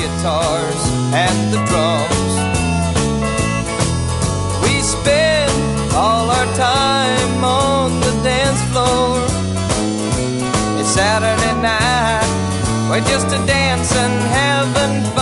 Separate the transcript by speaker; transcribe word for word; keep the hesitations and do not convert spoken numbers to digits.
Speaker 1: guitars and the drums. We spend all our time on the dance floor. It's Saturday night, we're just a dancing, having fun.